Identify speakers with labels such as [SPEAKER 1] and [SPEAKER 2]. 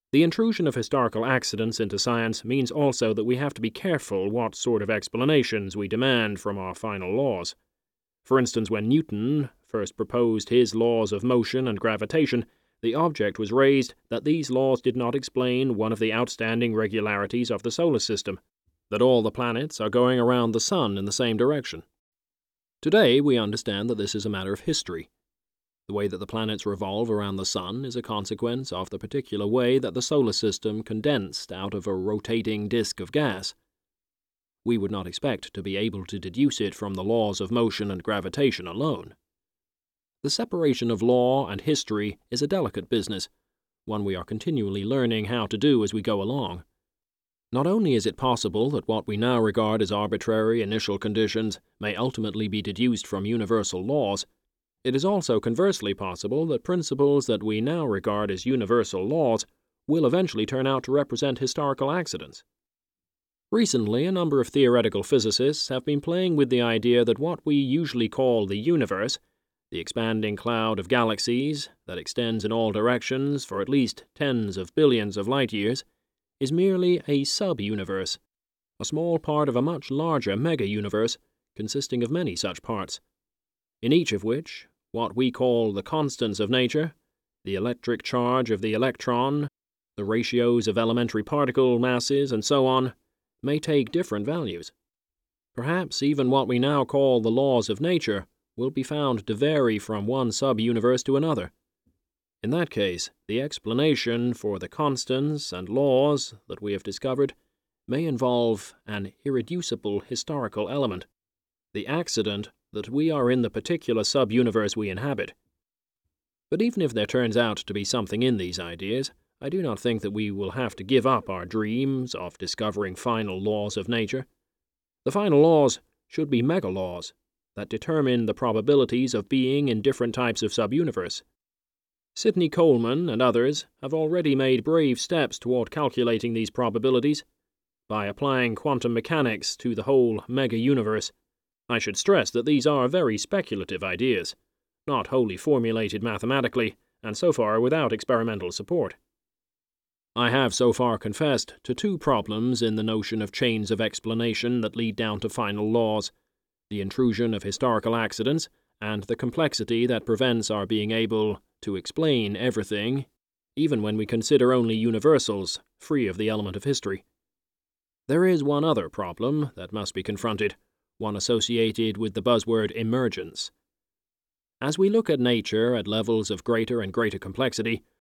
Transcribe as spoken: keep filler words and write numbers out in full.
[SPEAKER 1] The intrusion of historical accidents into science means also that we have to be careful what sort of explanations we demand from our final laws. For instance, when Newton first proposed his laws of motion and gravitation, the object was raised that these laws did not explain one of the outstanding regularities of the solar system, that all the planets are going around the sun in the same direction. Today, we understand that this is a matter of history. The way that the planets revolve around the sun is a consequence of the particular way that the solar system condensed out of a rotating disk of gas. We would not expect to be able to deduce it from the laws of motion and gravitation alone. The separation of law and history is a delicate business, one we are continually learning how to do as we go along. Not only is it possible that what we now regard as arbitrary initial conditions may ultimately be deduced from universal laws, it is also conversely possible that principles that we now regard as universal laws will eventually turn out to represent historical accidents. Recently, a number of theoretical physicists have been playing with the idea that what we usually call the universe, the expanding cloud of galaxies that extends in all directions for at least tens of billions of light years, is merely a sub-universe, a small part of a much larger mega-universe consisting of many such parts, in each of which what we call the constants of nature, the electric charge of the electron, the ratios of elementary particle masses, and so on, may take different values. Perhaps even what we now call the laws of nature will be found to vary from one sub-universe to another. In that case, the explanation for the constants and laws that we have discovered may involve an irreducible historical element, the accident that we are in the particular sub-universe we inhabit. But even if there turns out to be something in these ideas, I do not think that we will have to give up our dreams of discovering final laws of nature. The final laws should be mega-laws that determine the probabilities of being in different types of sub-universe. Sidney Coleman and others have already made brave steps toward calculating these probabilities by applying quantum mechanics to the whole mega-universe. I should stress that these are very speculative ideas, not wholly formulated mathematically, and so far without experimental support. I have so far confessed to two problems in the notion of chains of explanation that lead down to final laws: the intrusion of historical accidents and the complexity that prevents our being able to explain everything, even when we consider only universals, free of the element of history. There is one other problem that must be confronted, one associated with the buzzword emergence. As we look at nature at levels of greater and greater complexity,